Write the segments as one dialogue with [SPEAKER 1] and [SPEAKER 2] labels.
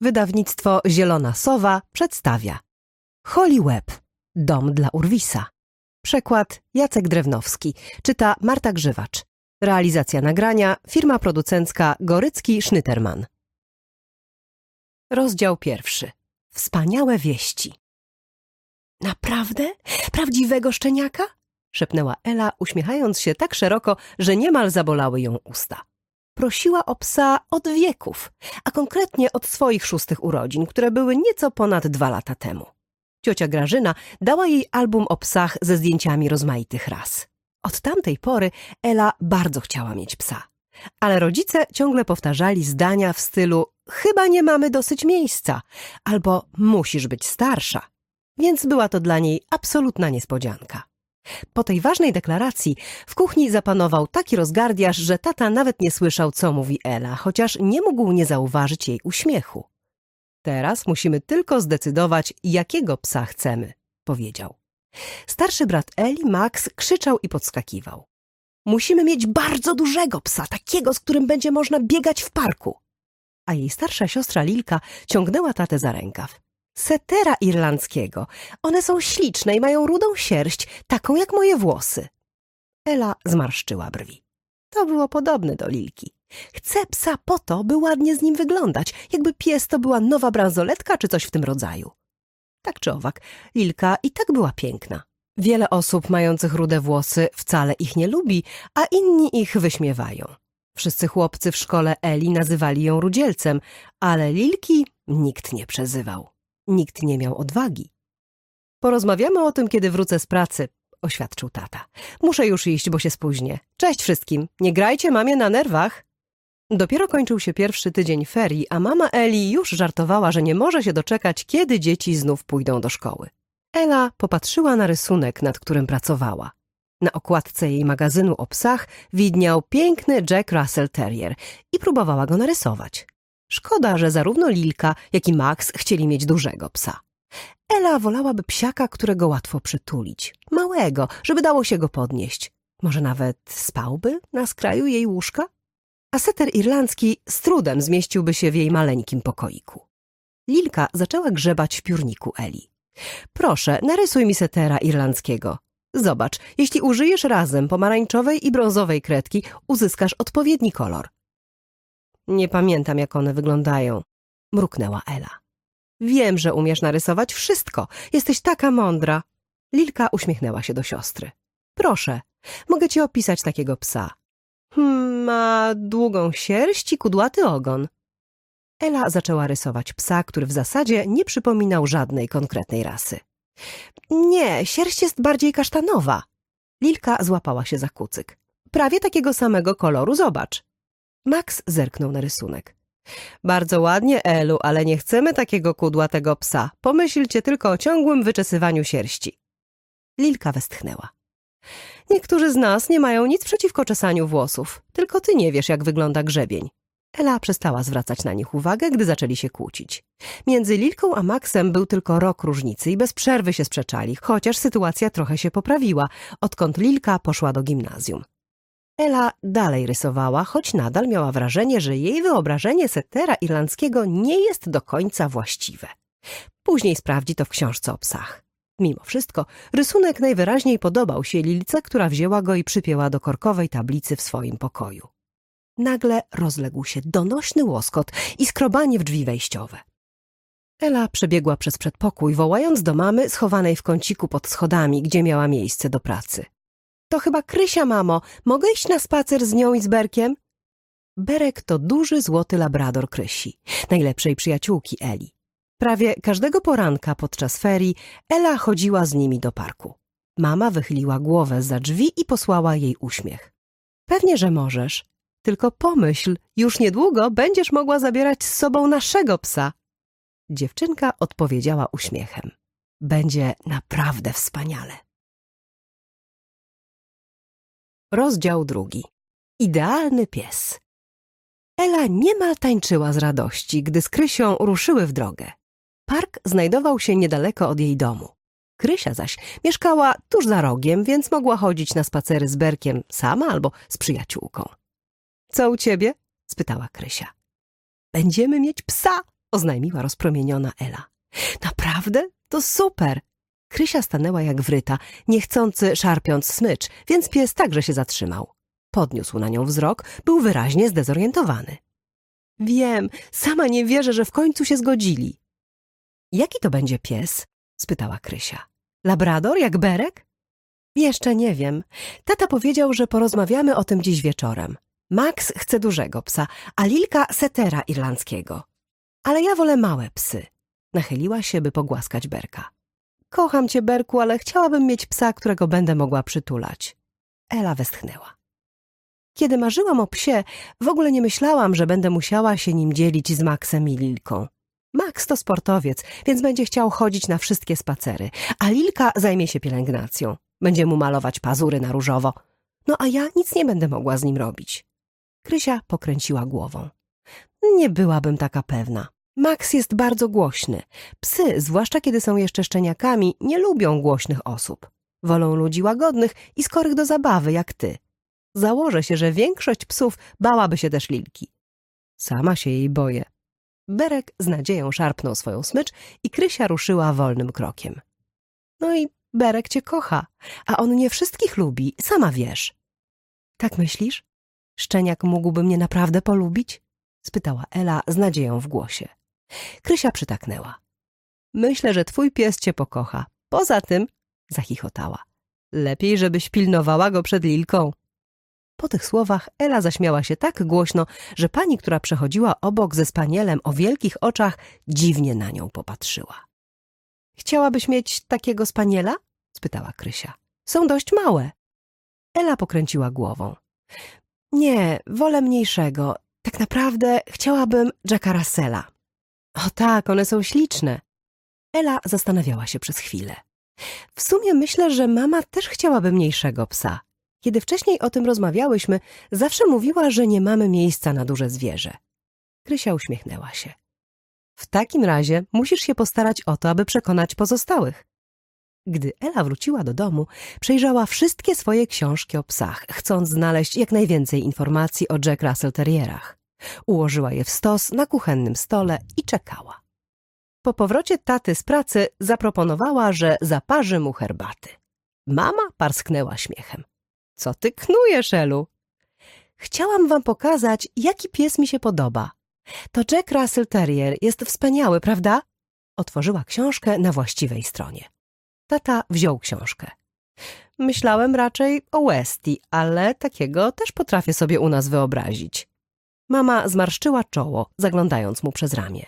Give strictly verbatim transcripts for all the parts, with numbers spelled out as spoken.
[SPEAKER 1] Wydawnictwo Zielona Sowa przedstawia Holly Webb, Dom dla Urwisa. Przekład Jacek Drewnowski. Czyta Marta Grzywacz. Realizacja nagrania firma producencka Gorycki-Sznyterman. Rozdział pierwszy. Wspaniałe wieści. Naprawdę? Prawdziwego szczeniaka? Szepnęła Ela, uśmiechając się tak szeroko, że niemal zabolały ją usta. Prosiła o psa od wieków, a konkretnie od swoich szóstych urodzin, które były nieco ponad dwa lata temu. Ciocia Grażyna dała jej album o psach ze zdjęciami rozmaitych ras. Od tamtej pory Ela bardzo chciała mieć psa, ale rodzice ciągle powtarzali zdania w stylu chyba nie mamy dosyć miejsca albo musisz być starsza, więc była to dla niej absolutna niespodzianka. Po tej ważnej deklaracji w kuchni zapanował taki rozgardiaż, że tata nawet nie słyszał, co mówi Ela, chociaż nie mógł nie zauważyć jej uśmiechu. Teraz musimy tylko zdecydować, jakiego psa chcemy, powiedział. Starszy brat Eli, Max, krzyczał i podskakiwał. Musimy mieć bardzo dużego psa, takiego, z którym będzie można biegać w parku. A jej starsza siostra Lilka ciągnęła tatę za rękaw. Setera irlandzkiego. One są śliczne i mają rudą sierść, taką jak moje włosy. Ela zmarszczyła brwi. To było podobne do Lilki. Chcę psa po to, by ładnie z nim wyglądać, jakby pies to była nowa bransoletka czy coś w tym rodzaju. Tak czy owak, Lilka i tak była piękna. Wiele osób mających rude włosy wcale ich nie lubi, a inni ich wyśmiewają. Wszyscy chłopcy w szkole Eli nazywali ją rudzielcem, ale Lilki nikt nie przezywał. Nikt nie miał odwagi. Porozmawiamy o tym, kiedy wrócę z pracy, oświadczył tata. Muszę już iść, bo się spóźnię. Cześć wszystkim, nie grajcie mamie na nerwach. Dopiero kończył się pierwszy tydzień ferii, a mama Eli już żartowała, że nie może się doczekać, kiedy dzieci znów pójdą do szkoły. Ela popatrzyła na rysunek, nad którym pracowała. Na okładce jej magazynu o psach widniał piękny Jack Russell Terrier i próbowała go narysować. Szkoda, że zarówno Lilka, jak i Max chcieli mieć dużego psa. Ela wolałaby psiaka, którego łatwo przytulić. Małego, żeby dało się go podnieść. Może nawet spałby na skraju jej łóżka? A seter irlandzki z trudem zmieściłby się w jej maleńkim pokoiku. Lilka zaczęła grzebać w piórniku Eli. Proszę, narysuj mi setera irlandzkiego. Zobacz, jeśli użyjesz razem pomarańczowej i brązowej kredki, uzyskasz odpowiedni kolor. Nie pamiętam, jak one wyglądają, mruknęła Ela. Wiem, że umiesz narysować wszystko. Jesteś taka mądra. Lilka uśmiechnęła się do siostry. Proszę, mogę ci opisać takiego psa. Hmm, ma długą sierść i kudłaty ogon. Ela zaczęła rysować psa, który w zasadzie nie przypominał żadnej konkretnej rasy. Nie, sierść jest bardziej kasztanowa. Lilka złapała się za kucyk. Prawie takiego samego koloru, zobacz. Max zerknął na rysunek. Bardzo ładnie, Elu, ale nie chcemy takiego kudłatego psa. Pomyślcie tylko o ciągłym wyczesywaniu sierści. Lilka westchnęła. Niektórzy z nas nie mają nic przeciwko czesaniu włosów, tylko ty nie wiesz, jak wygląda grzebień. Ela przestała zwracać na nich uwagę, gdy zaczęli się kłócić. Między Lilką a Maxem był tylko rok różnicy i bez przerwy się sprzeczali, chociaż sytuacja trochę się poprawiła, odkąd Lilka poszła do gimnazjum. Ela dalej rysowała, choć nadal miała wrażenie, że jej wyobrażenie setera irlandzkiego nie jest do końca właściwe. Później sprawdzi to w książce o psach. Mimo wszystko, rysunek najwyraźniej podobał się Lilce, która wzięła go i przypięła do korkowej tablicy w swoim pokoju. Nagle rozległ się donośny łoskot i skrobanie w drzwi wejściowe. Ela przebiegła przez przedpokój, wołając do mamy schowanej w kąciku pod schodami, gdzie miała miejsce do pracy. To chyba Krysia, mamo. Mogę iść na spacer z nią i z Berkiem? Berek to duży złoty labrador Krysi, najlepszej przyjaciółki Eli. Prawie każdego poranka podczas ferii Ela chodziła z nimi do parku. Mama wychyliła głowę zza drzwi i posłała jej uśmiech. Pewnie, że możesz. Tylko pomyśl, już niedługo będziesz mogła zabierać z sobą naszego psa. Dziewczynka odpowiedziała uśmiechem. Będzie naprawdę wspaniale. Rozdział drugi. Idealny pies. Ela niemal tańczyła z radości, gdy z Krysią ruszyły w drogę. Park znajdował się niedaleko od jej domu. Krysia zaś mieszkała tuż za rogiem, więc mogła chodzić na spacery z Berkiem sama albo z przyjaciółką. Co u ciebie? Spytała Krysia. Będziemy mieć psa, oznajmiła rozpromieniona Ela. Naprawdę? To super! Krysia stanęła jak wryta, niechcący szarpiąc smycz, więc pies także się zatrzymał. Podniósł na nią wzrok, był wyraźnie zdezorientowany. Wiem, sama nie wierzę, że w końcu się zgodzili. Jaki to będzie pies? Spytała Krysia. Labrador jak Berek? Jeszcze nie wiem. Tata powiedział, że porozmawiamy o tym dziś wieczorem. Max chce dużego psa, a Lilka setera irlandzkiego. Ale ja wolę małe psy. Nachyliła się, by pogłaskać Berka. Kocham cię, Berku, ale chciałabym mieć psa, którego będę mogła przytulać. Ela westchnęła. Kiedy marzyłam o psie, w ogóle nie myślałam, że będę musiała się nim dzielić z Maxem i Lilką. Max to sportowiec, więc będzie chciał chodzić na wszystkie spacery, a Lilka zajmie się pielęgnacją. Będzie mu malować pazury na różowo. No a ja nic nie będę mogła z nim robić. Krysia pokręciła głową. Nie byłabym taka pewna. Max jest bardzo głośny. Psy, zwłaszcza kiedy są jeszcze szczeniakami, nie lubią głośnych osób. Wolą ludzi łagodnych i skorych do zabawy, jak ty. Założę się, że większość psów bałaby się też Lilki. Sama się jej boję. Berek z nadzieją szarpnął swoją smycz i Krysia ruszyła wolnym krokiem. No i Berek cię kocha, a on nie wszystkich lubi, sama wiesz. Tak myślisz? Szczeniak mógłby mnie naprawdę polubić? Spytała Ela z nadzieją w głosie. Krysia przytaknęła. Myślę, że twój pies cię pokocha. Poza tym, zachichotała, lepiej, żebyś pilnowała go przed Lilką. Po tych słowach Ela zaśmiała się tak głośno, że pani, która przechodziła obok ze spanielem o wielkich oczach, dziwnie na nią popatrzyła. Chciałabyś mieć takiego spaniela? Spytała Krysia. Są dość małe. Ela pokręciła głową. Nie, wolę mniejszego. Tak naprawdę chciałabym Jacka Russella. O tak, one są śliczne. Ela zastanawiała się przez chwilę. W sumie myślę, że mama też chciałaby mniejszego psa. Kiedy wcześniej o tym rozmawiałyśmy, zawsze mówiła, że nie mamy miejsca na duże zwierzę. Krysia uśmiechnęła się. W takim razie musisz się postarać o to, aby przekonać pozostałych. Gdy Ela wróciła do domu, przejrzała wszystkie swoje książki o psach, chcąc znaleźć jak najwięcej informacji o Jack Russell Terrierach. Ułożyła je w stos na kuchennym stole i czekała. Po powrocie taty z pracy zaproponowała, że zaparzy mu herbaty. Mama parsknęła śmiechem. Co ty knujesz, Elu? Chciałam wam pokazać, jaki pies mi się podoba. To Jack Russell Terrier jest wspaniały, prawda? Otworzyła książkę na właściwej stronie. Tata wziął książkę. Myślałem raczej o Westie, ale takiego też potrafię sobie u nas wyobrazić. Mama zmarszczyła czoło, zaglądając mu przez ramię.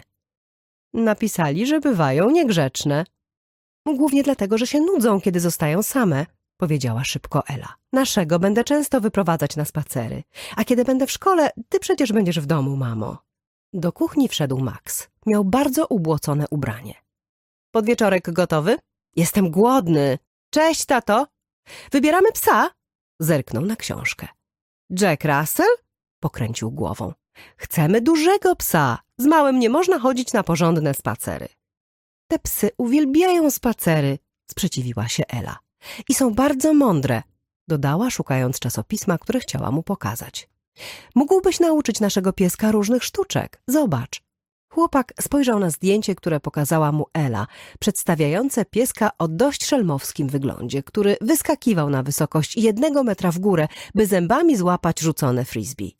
[SPEAKER 1] Napisali, że bywają niegrzeczne. Głównie dlatego, że się nudzą, kiedy zostają same, powiedziała szybko Ela. Naszego będę często wyprowadzać na spacery, a kiedy będę w szkole, ty przecież będziesz w domu, mamo. Do kuchni wszedł Max. Miał bardzo ubłocone ubranie. Podwieczorek gotowy? Jestem głodny. Cześć, tato. Wybieramy psa? Zerknął na książkę. Jack Russell? Pokręcił głową. Chcemy dużego psa. Z małym nie można chodzić na porządne spacery. Te psy uwielbiają spacery, sprzeciwiła się Ela. I są bardzo mądre, dodała, szukając czasopisma, które chciała mu pokazać. Mógłbyś nauczyć naszego pieska różnych sztuczek. Zobacz. Chłopak spojrzał na zdjęcie, które pokazała mu Ela, przedstawiające pieska o dość szelmowskim wyglądzie, który wyskakiwał na wysokość jednego metra w górę, by zębami złapać rzucone frisbee.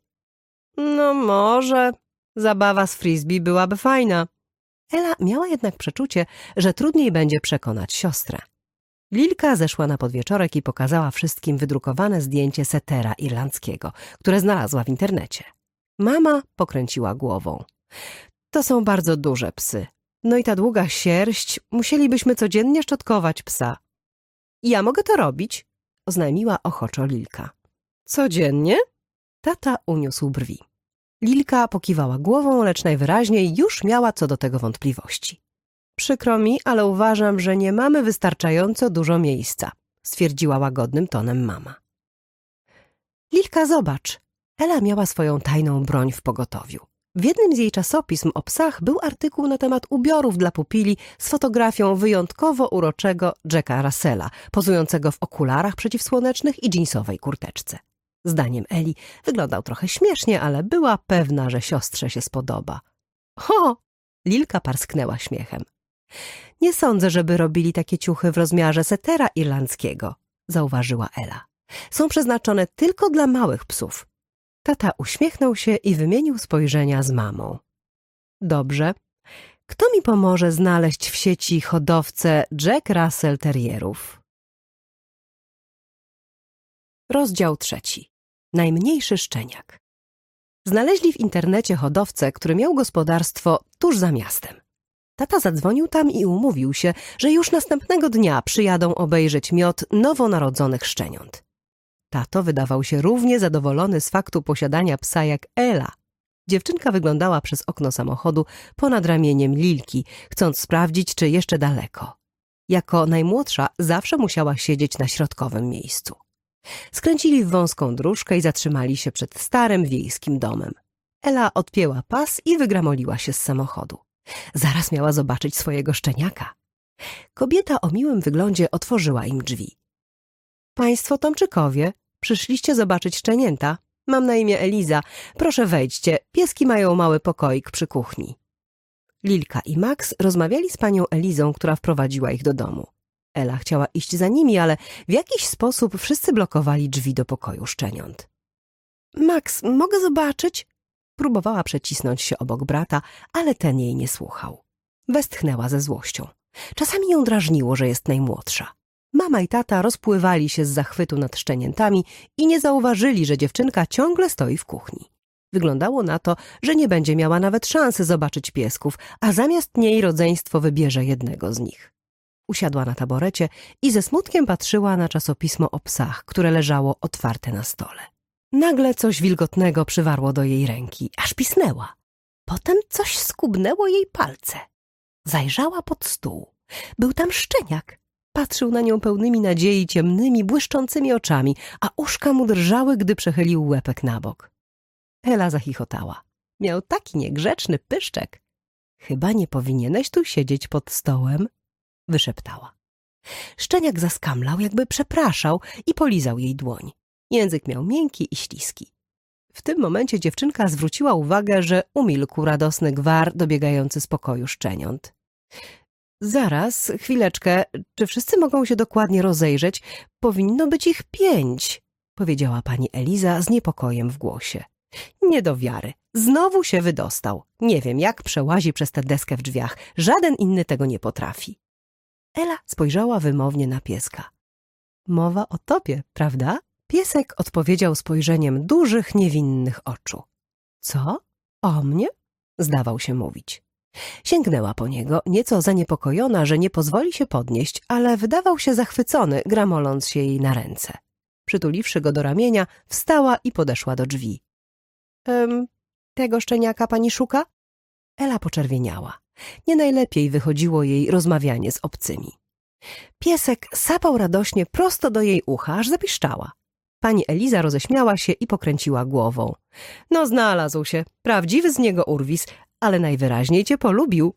[SPEAKER 1] No może, zabawa z frisbee byłaby fajna. Ela miała jednak przeczucie, że trudniej będzie przekonać siostrę. Lilka zeszła na podwieczorek i pokazała wszystkim wydrukowane zdjęcie setera irlandzkiego, które znalazła w internecie. Mama pokręciła głową. To są bardzo duże psy. No i ta długa sierść, musielibyśmy codziennie szczotkować psa. Ja mogę to robić, oznajmiła ochoczo Lilka. Codziennie? Tata uniósł brwi. Lilka pokiwała głową, lecz najwyraźniej już miała co do tego wątpliwości. Przykro mi, ale uważam, że nie mamy wystarczająco dużo miejsca, stwierdziła łagodnym tonem mama. Lilka, zobacz. Ela miała swoją tajną broń w pogotowiu. W jednym z jej czasopism o psach był artykuł na temat ubiorów dla pupili z fotografią wyjątkowo uroczego Jacka Russella, pozującego w okularach przeciwsłonecznych i dżinsowej kurteczce. Zdaniem Eli wyglądał trochę śmiesznie, ale była pewna, że siostrze się spodoba. Ho! Lilka parsknęła śmiechem. Nie sądzę, żeby robili takie ciuchy w rozmiarze setera irlandzkiego, zauważyła Ela. Są przeznaczone tylko dla małych psów. Tata uśmiechnął się i wymienił spojrzenia z mamą. Dobrze. Kto mi pomoże znaleźć w sieci hodowcę Jack Russell Terrierów? Rozdział trzeci. Najmniejszy szczeniak. Znaleźli w internecie hodowcę, który miał gospodarstwo tuż za miastem. Tata zadzwonił tam i umówił się, że już następnego dnia przyjadą obejrzeć miot nowonarodzonych szczeniąt. Tato wydawał się równie zadowolony z faktu posiadania psa jak Ela. Dziewczynka wyglądała przez okno samochodu ponad ramieniem Lilki, chcąc sprawdzić, czy jeszcze daleko. Jako najmłodsza zawsze musiała siedzieć na środkowym miejscu. Skręcili w wąską dróżkę i zatrzymali się przed starym wiejskim domem. Ela odpięła pas i wygramoliła się z samochodu. Zaraz miała zobaczyć swojego szczeniaka. Kobieta o miłym wyglądzie otworzyła im drzwi. Państwo Tomczykowie, przyszliście zobaczyć szczenięta? Mam na imię Eliza. Proszę wejdźcie, pieski mają mały pokoik przy kuchni. Lilka i Max rozmawiali z panią Elizą, która wprowadziła ich do domu. Ela chciała iść za nimi, ale w jakiś sposób wszyscy blokowali drzwi do pokoju szczeniąt. Max, mogę zobaczyć? Próbowała przecisnąć się obok brata, ale ten jej nie słuchał. Westchnęła ze złością. Czasami ją drażniło, że jest najmłodsza. Mama i tata rozpływali się z zachwytu nad szczeniętami i nie zauważyli, że dziewczynka ciągle stoi w kuchni. Wyglądało na to, że nie będzie miała nawet szansy zobaczyć piesków, a zamiast niej rodzeństwo wybierze jednego z nich. Usiadła na taborecie i ze smutkiem patrzyła na czasopismo o psach, które leżało otwarte na stole. Nagle coś wilgotnego przywarło do jej ręki, aż pisnęła. Potem coś skubnęło jej palce. Zajrzała pod stół. Był tam szczeniak. Patrzył na nią pełnymi nadziei ciemnymi, błyszczącymi oczami, a uszka mu drżały, gdy przechylił łepek na bok. Ela zachichotała. Miał taki niegrzeczny pyszczek. Chyba nie powinieneś tu siedzieć pod stołem, wyszeptała. Szczeniak zaskamlał, jakby przepraszał i polizał jej dłoń. Język miał miękki i śliski. W tym momencie dziewczynka zwróciła uwagę, że umilkł radosny gwar dobiegający z pokoju szczeniąt. Zaraz, chwileczkę, czy wszyscy mogą się dokładnie rozejrzeć? Powinno być ich pięć, powiedziała pani Eliza z niepokojem w głosie. Nie do wiary. Znowu się wydostał. Nie wiem, jak przełazi przez tę deskę w drzwiach. Żaden inny tego nie potrafi. Ela spojrzała wymownie na pieska. Mowa o tobie, prawda? Piesek odpowiedział spojrzeniem dużych, niewinnych oczu. Co? O mnie? Zdawał się mówić. Sięgnęła po niego, nieco zaniepokojona, że nie pozwoli się podnieść, ale wydawał się zachwycony, gramoląc się jej na ręce. Przytuliwszy go do ramienia, wstała i podeszła do drzwi. Ehm, tego szczeniaka pani szuka? Ela poczerwieniała. Nie najlepiej wychodziło jej rozmawianie z obcymi. Piesek sapał radośnie prosto do jej ucha, aż zapiszczała. Pani Eliza roześmiała się i pokręciła głową. No znalazł się, prawdziwy z niego urwis, ale najwyraźniej cię polubił.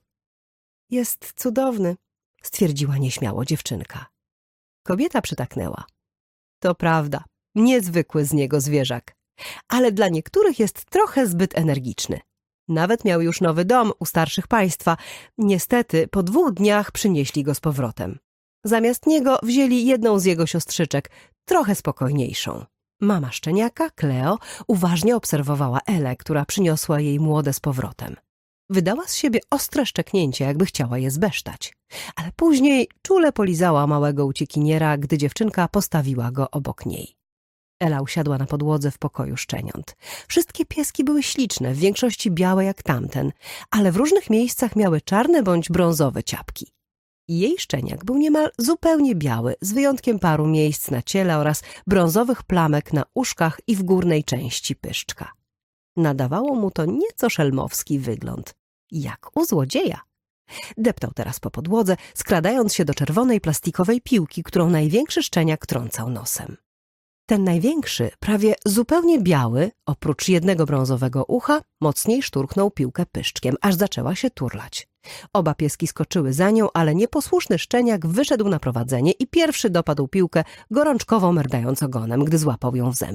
[SPEAKER 1] Jest cudowny, stwierdziła nieśmiało dziewczynka. Kobieta przytaknęła. To prawda, niezwykły z niego zwierzak, ale dla niektórych jest trochę zbyt energiczny. Nawet miał już nowy dom u starszych państwa. Niestety po dwóch dniach przynieśli go z powrotem. Zamiast niego wzięli jedną z jego siostrzyczek, trochę spokojniejszą. Mama szczeniaka, Cleo, uważnie obserwowała Elę, która przyniosła jej młode z powrotem. Wydała z siebie ostre szczeknięcie, jakby chciała je zbesztać. Ale później czule polizała małego uciekiniera, gdy dziewczynka postawiła go obok niej. Ela usiadła na podłodze w pokoju szczeniąt. Wszystkie pieski były śliczne, w większości białe jak tamten, ale w różnych miejscach miały czarne bądź brązowe ciapki. Jej szczeniak był niemal zupełnie biały, z wyjątkiem paru miejsc na ciele oraz brązowych plamek na uszkach i w górnej części pyszczka. Nadawało mu to nieco szelmowski wygląd, jak u złodzieja. Deptał teraz po podłodze, skradając się do czerwonej plastikowej piłki, którą największy szczeniak trącał nosem. Ten największy, prawie zupełnie biały, oprócz jednego brązowego ucha, mocniej szturchnął piłkę pyszczkiem, aż zaczęła się turlać. Oba pieski skoczyły za nią, ale nieposłuszny szczeniak wyszedł na prowadzenie i pierwszy dopadł piłkę, gorączkowo merdając ogonem, gdy złapał ją w zęby.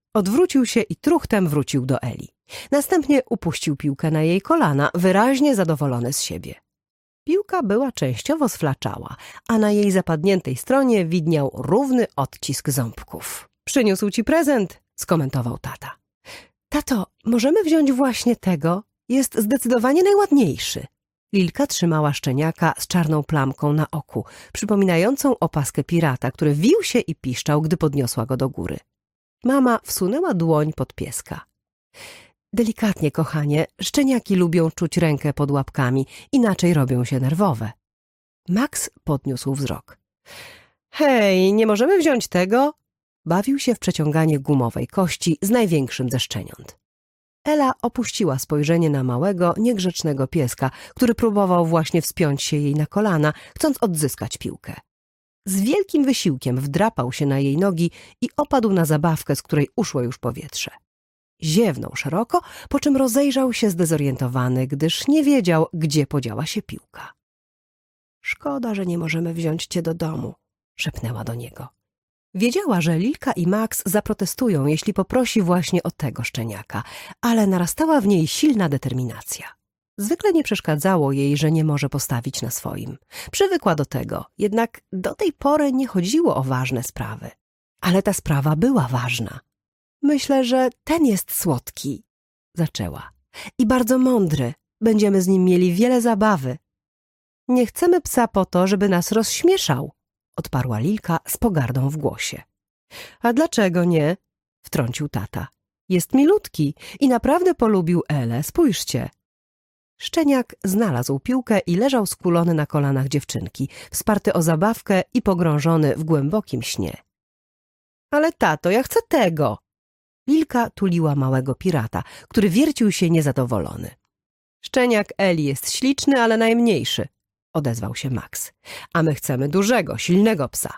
[SPEAKER 1] Odwrócił się i truchtem wrócił do Eli. Następnie upuścił piłkę na jej kolana, wyraźnie zadowolony z siebie. Piłka była częściowo sflaczała, a na jej zapadniętej stronie widniał równy odcisk ząbków. Przyniósł ci prezent, skomentował tata. Tato, możemy wziąć właśnie tego? Jest zdecydowanie najładniejszy. Lilka trzymała szczeniaka z czarną plamką na oku, przypominającą opaskę pirata, który wił się i piszczał, gdy podniosła go do góry. Mama wsunęła dłoń pod pieska. Delikatnie, kochanie, szczeniaki lubią czuć rękę pod łapkami, inaczej robią się nerwowe. Max podniósł wzrok. Hej, nie możemy wziąć tego? Bawił się w przeciąganie gumowej kości z największym ze szczeniąt. Ela opuściła spojrzenie na małego, niegrzecznego pieska, który próbował właśnie wspiąć się jej na kolana, chcąc odzyskać piłkę. Z wielkim wysiłkiem wdrapał się na jej nogi i opadł na zabawkę, z której uszło już powietrze. Ziewnął szeroko, po czym rozejrzał się zdezorientowany, gdyż nie wiedział, gdzie podziała się piłka. Szkoda, że nie możemy wziąć cię do domu, szepnęła do niego. Wiedziała, że Lilka i Max zaprotestują, jeśli poprosi właśnie o tego szczeniaka, ale narastała w niej silna determinacja. Zwykle nie przeszkadzało jej, że nie może postawić na swoim. Przywykła do tego, jednak do tej pory nie chodziło o ważne sprawy. Ale ta sprawa była ważna. Myślę, że ten jest słodki, zaczęła. I bardzo mądry. Będziemy z nim mieli wiele zabawy. Nie chcemy psa po to, żeby nas rozśmieszał, odparła Lilka z pogardą w głosie. A dlaczego nie? Wtrącił tata. Jest milutki i naprawdę polubił Elę, spójrzcie. Szczeniak znalazł piłkę i leżał skulony na kolanach dziewczynki, wsparty o zabawkę i pogrążony w głębokim śnie. Ale tato, ja chcę tego! Lilka tuliła małego pirata, który wiercił się niezadowolony. Szczeniak Eli jest śliczny, ale najmniejszy, odezwał się Max. A my chcemy dużego, silnego psa.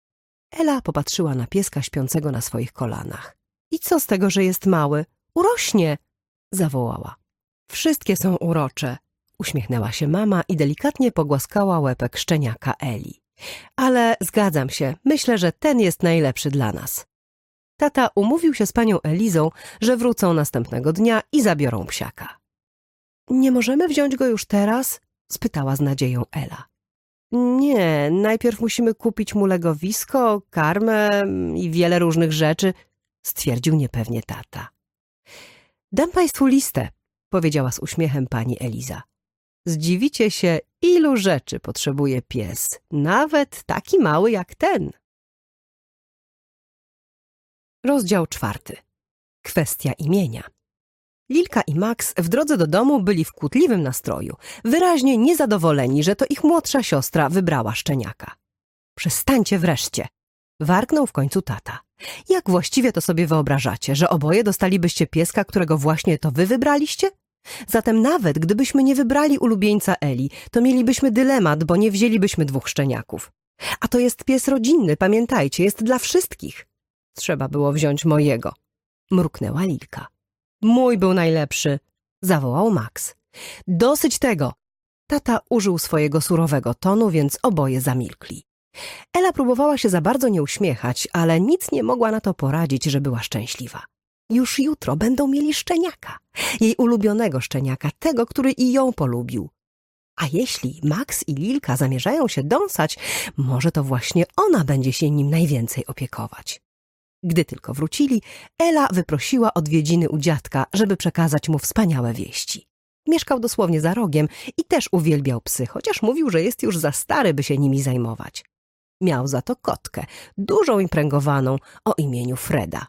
[SPEAKER 1] Ela popatrzyła na pieska śpiącego na swoich kolanach. I co z tego, że jest mały? Urośnie! Zawołała. Wszystkie są urocze, uśmiechnęła się mama i delikatnie pogłaskała łepek szczeniaka Eli. Ale zgadzam się, myślę, że ten jest najlepszy dla nas. Tata umówił się z panią Elizą, że wrócą następnego dnia i zabiorą psiaka. Nie możemy wziąć go już teraz? Spytała z nadzieją Ela. Nie, najpierw musimy kupić mu legowisko, karmę i wiele różnych rzeczy, stwierdził niepewnie tata. Dam państwu listę, powiedziała z uśmiechem pani Eliza. Zdziwicie się, ilu rzeczy potrzebuje pies, nawet taki mały jak ten. Rozdział czwarty. Kwestia imienia. Lilka i Max w drodze do domu byli w kłótliwym nastroju, wyraźnie niezadowoleni, że to ich młodsza siostra wybrała szczeniaka. Przestańcie wreszcie, warknął w końcu tata. Jak właściwie to sobie wyobrażacie, że oboje dostalibyście pieska, którego właśnie to wy wybraliście? Zatem nawet gdybyśmy nie wybrali ulubieńca Eli, to mielibyśmy dylemat, bo nie wzięlibyśmy dwóch szczeniaków. A to jest pies rodzinny, pamiętajcie, jest dla wszystkich. Trzeba było wziąć mojego, mruknęła Lilka. Mój był najlepszy, zawołał Max. Dosyć tego! Tata użył swojego surowego tonu, więc oboje zamilkli. Ela próbowała się za bardzo nie uśmiechać, ale nic nie mogła na to poradzić, że była szczęśliwa. Już jutro będą mieli szczeniaka, jej ulubionego szczeniaka, tego, który i ją polubił. A jeśli Max i Lilka zamierzają się dąsać, może to właśnie ona będzie się nim najwięcej opiekować. Gdy tylko wrócili, Ela wyprosiła odwiedziny u dziadka, żeby przekazać mu wspaniałe wieści. Mieszkał dosłownie za rogiem i też uwielbiał psy, chociaż mówił, że jest już za stary, by się nimi zajmować. Miał za to kotkę, dużą i pręgowaną, o imieniu Freda.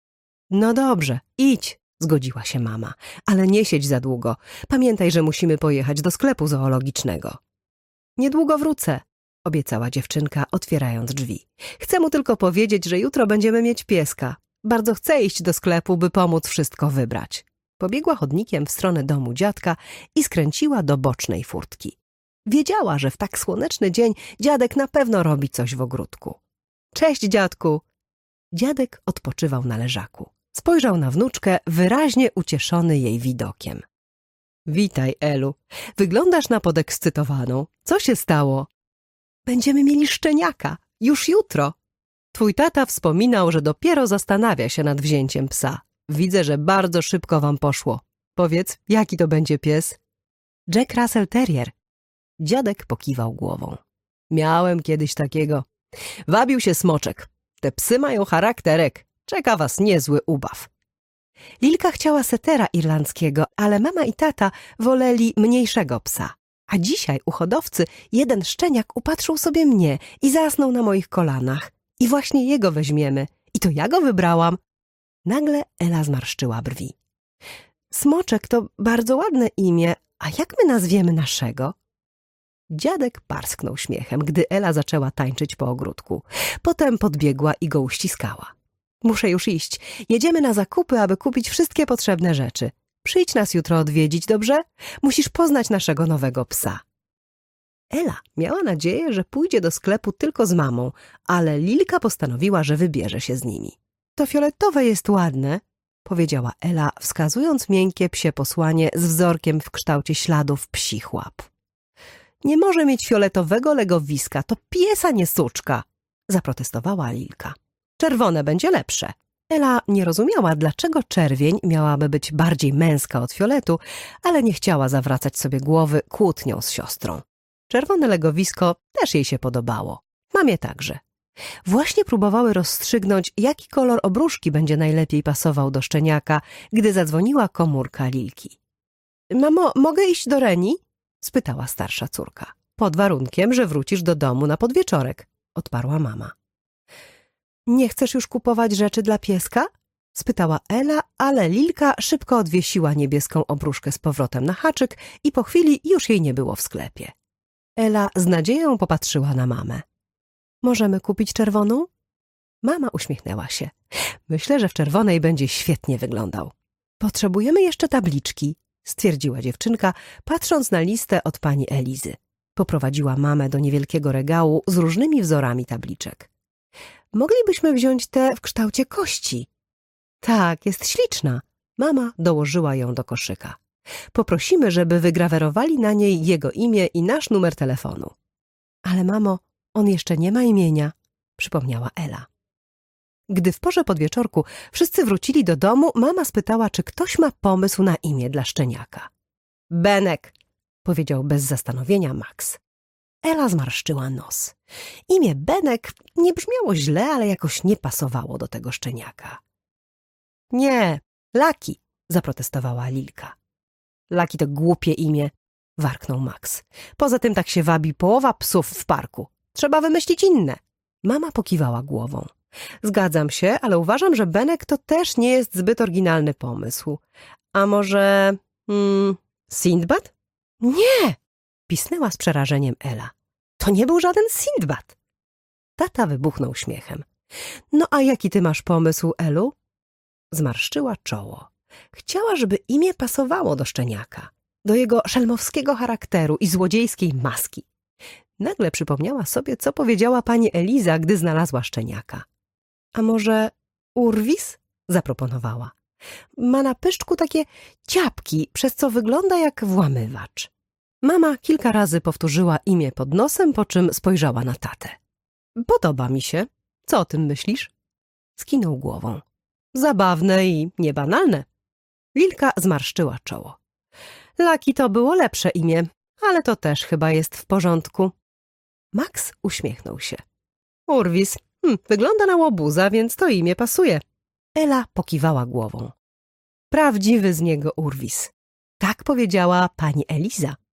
[SPEAKER 1] No dobrze, idź, zgodziła się mama, ale nie siedź za długo. Pamiętaj, że musimy pojechać do sklepu zoologicznego. Niedługo wrócę, obiecała dziewczynka, otwierając drzwi. Chcę mu tylko powiedzieć, że jutro będziemy mieć pieska. Bardzo chcę iść do sklepu, by pomóc wszystko wybrać. Pobiegła chodnikiem w stronę domu dziadka i skręciła do bocznej furtki. Wiedziała, że w tak słoneczny dzień dziadek na pewno robi coś w ogródku. Cześć, dziadku! Dziadek odpoczywał na leżaku. Spojrzał na wnuczkę, wyraźnie ucieszony jej widokiem. Witaj, Elu. Wyglądasz na podekscytowaną. Co się stało? Będziemy mieli szczeniaka. Już jutro. Twój tata wspominał, że dopiero zastanawia się nad wzięciem psa. Widzę, że bardzo szybko wam poszło. Powiedz, jaki to będzie pies? Jack Russell Terrier. Dziadek pokiwał głową. Miałem kiedyś takiego. Wabił się Smoczek. Te psy mają charakterek. Czeka was niezły ubaw. Lilka chciała setera irlandzkiego, ale mama i tata woleli mniejszego psa. A dzisiaj u hodowcy jeden szczeniak upatrzył sobie mnie i zasnął na moich kolanach. I właśnie jego weźmiemy. I to ja go wybrałam. Nagle Ela zmarszczyła brwi. Smoczek to bardzo ładne imię, a jak my nazwiemy naszego? Dziadek parsknął śmiechem, gdy Ela zaczęła tańczyć po ogródku. Potem podbiegła i go uściskała. Muszę już iść. Jedziemy na zakupy, aby kupić wszystkie potrzebne rzeczy. Przyjdź nas jutro odwiedzić, dobrze? Musisz poznać naszego nowego psa. Ela miała nadzieję, że pójdzie do sklepu tylko z mamą, ale Lilka postanowiła, że wybierze się z nimi. To fioletowe jest ładne, powiedziała Ela, wskazując miękkie psie posłanie z wzorkiem w kształcie śladów psich łap. Nie może mieć fioletowego legowiska, to piesa, nie suczka, zaprotestowała Lilka. Czerwone będzie lepsze. Ela nie rozumiała, dlaczego czerwień miałaby być bardziej męska od fioletu, ale nie chciała zawracać sobie głowy kłótnią z siostrą. Czerwone legowisko też jej się podobało. Mamie także. Właśnie próbowały rozstrzygnąć, jaki kolor obruszki będzie najlepiej pasował do szczeniaka, gdy zadzwoniła komórka Lilki. – Mamo, mogę iść do Reni? – spytała starsza córka. – Pod warunkiem, że wrócisz do domu na podwieczorek – odparła mama. – Nie chcesz już kupować rzeczy dla pieska? – spytała Ela, ale Lilka szybko odwiesiła niebieską obruszkę z powrotem na haczyk i po chwili już jej nie było w sklepie. Ela z nadzieją popatrzyła na mamę. Możemy kupić czerwoną? Mama uśmiechnęła się. Myślę, że w czerwonej będzie świetnie wyglądał. Potrzebujemy jeszcze tabliczki, stwierdziła dziewczynka, patrząc na listę od pani Elizy. Poprowadziła mamę do niewielkiego regału z różnymi wzorami tabliczek. Moglibyśmy wziąć tę w kształcie kości. Tak, jest śliczna. Mama dołożyła ją do koszyka. Poprosimy, żeby wygrawerowali na niej jego imię i nasz numer telefonu. Ale mamo, on jeszcze nie ma imienia, przypomniała Ela. Gdy w porze podwieczorku wszyscy wrócili do domu, mama spytała, czy ktoś ma pomysł na imię dla szczeniaka. Benek, powiedział bez zastanowienia Max. Ela zmarszczyła nos. Imię Benek nie brzmiało źle, ale jakoś nie pasowało do tego szczeniaka. Nie, Laki, zaprotestowała Lilka. Laki to głupie imię, warknął Max. Poza tym tak się wabi połowa psów w parku. Trzeba wymyślić inne. Mama pokiwała głową. Zgadzam się, ale uważam, że Benek to też nie jest zbyt oryginalny pomysł. A może... Hmm, Sindbad? Nie! Pisnęła z przerażeniem Ela. To nie był żaden Sindbad. Tata wybuchnął śmiechem. No a jaki ty masz pomysł, Elu? Zmarszczyła czoło. Chciała, żeby imię pasowało do szczeniaka, do jego szelmowskiego charakteru i złodziejskiej maski. Nagle przypomniała sobie, co powiedziała pani Eliza, gdy znalazła szczeniaka. A może Urwis? Zaproponowała. Ma na pyszczku takie ciapki, przez co wygląda jak włamywacz. Mama kilka razy powtórzyła imię pod nosem, po czym spojrzała na tatę. Podoba mi się. Co o tym myślisz? Skinął głową. Zabawne i niebanalne. Lilka zmarszczyła czoło. Laki to było lepsze imię, ale to też chyba jest w porządku. Max uśmiechnął się. Urwis, hm, wygląda na łobuza, więc to imię pasuje. Ela pokiwała głową. Prawdziwy z niego Urwis. Tak powiedziała pani Eliza.